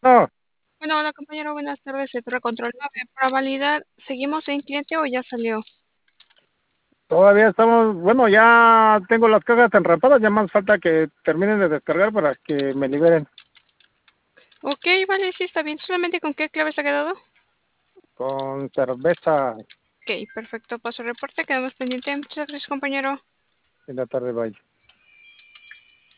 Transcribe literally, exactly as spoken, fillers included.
No, Bueno, hola compañero, buenas tardes. Se trata control nueve. Para validar, ¿seguimos en cliente o ya salió? todavía estamos, bueno, ya tengo las cajas enrapadas, ya más falta que terminen de descargar para que me liberen Ok, vale, sí está bien. ¿Solamente con qué clave se ha quedado? con cerveza Ok, perfecto. Paso el reporte, quedamos pendientes. Muchas gracias, compañero. en la tarde, bye.